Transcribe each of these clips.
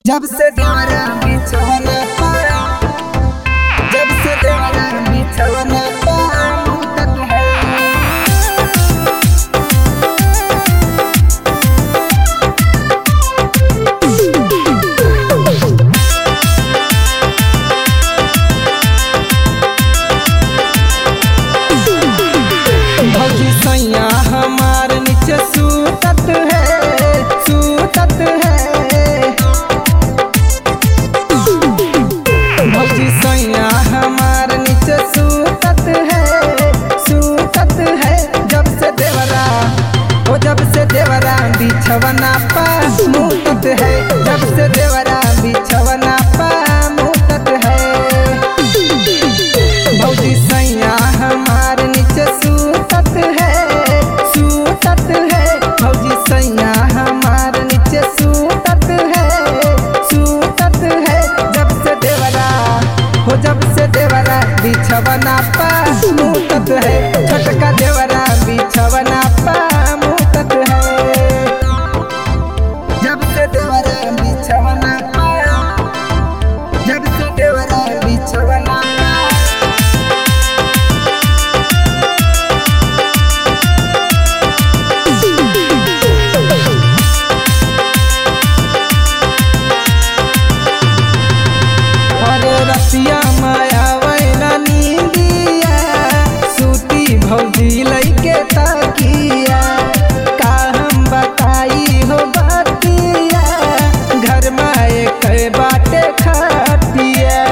जब से देवरा बिछौना पाया, जब से देवरा बिछौना पाया मुद्दत है। भौजी सैया हमार नीचे सूतत है, सूतत है। भौजी सैया हमार नीचे सूतत है, सूतत है। जब से देवरा ओ जब से देवरा बिछवना पा मुतत है, जब से देवरा बिछवना पा मुतत है। भौजी सैया हमार नीचे सूतत है, सूतत है। भौजी सैया हमार नीचे सूतत है, सूतत है। जब से देवरा हो जब से देवरा बिछवना पा मुतत है, छोटका देवरा बिछवना पा मुतत है। जब से देवरा बिछवना पा, जब से देवरा बिछवना पा। अरे रसिया माया वैना नींदिया, सूती भौजी लैके तकिया। का हम बताई हो बातिया, घर में एक बाटे खटिया।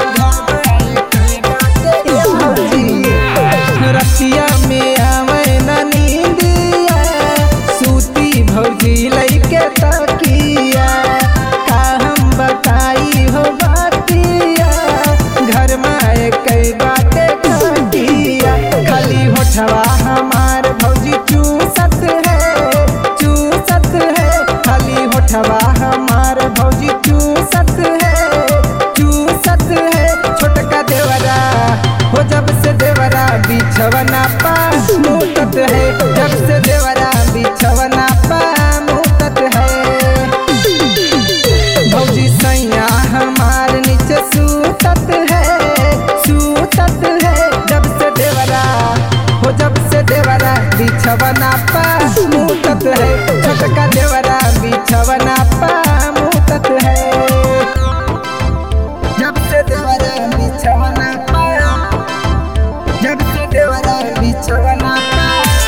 भौजी रसिया में आवैना नींदिया, सूती भौजी लैके तकिया। का हम बताई हो बातिया, घर में कई बाटे खटिया। खाली होठवा हमार भौजी चूसत है, चूसत है। खाली होठवा हमार भौजी चूसत है, चूसत है। छोटका देवरा हो जब से देवरा बिछवना पा मुतत है, जब से देवरा बिछवना पा मुतत है। भौजी सैया हमार नीचे सूतत है, सूतत है। जब से देवरा हो जब से देवरा बिछवना पा मुतत है, छोटका देवरा बिछवना पा मुतत है। जब से देवरा बिछवना पा, जब से देवरा बिछवना पा।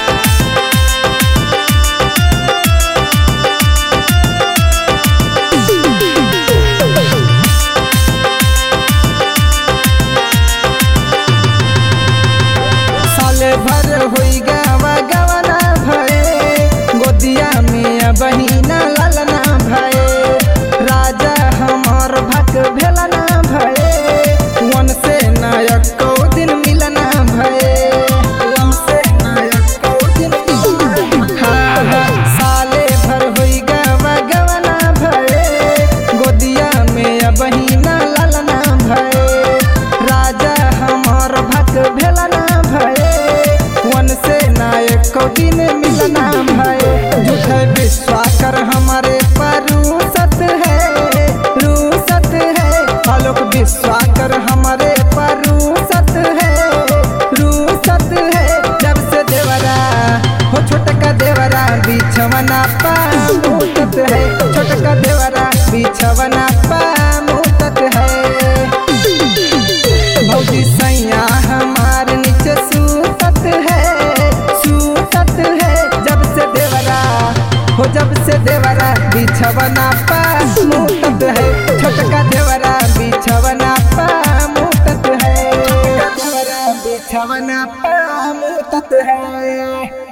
साले भर होई गावा गवना भये, गोदिया में बहिना ललना भये। राजा हमर भक भेलना भये, वन से नायक को दिन मिलना भये, वन से नायक को दिन मिलना। हाँ हाँ साले भर होई गावा गवना भये, गोदिया में बहिना ललना भये। राजा हमर भक भेलना भये, वन से नायक को दिन मिलना भये। झूठ विश्वास कर हमारे पर रूसत है, रूसत है। आलोक विश्वास कर हमारे पर रूसत है, रूसत है। जब से देवरा हो छोटका देवरा बिछवना पा मुतत है, छोटका देवरा बिछवना पा मुतत है। भौजी सैया हमार नीचे सूतत है, सूतत है। जब से देवरा हो जब से देवरा बिछवना पा मुतत है, छोटका देवरा बिछवना पा मुतत है, छोटका देवरा बिछवना पा मुतत है।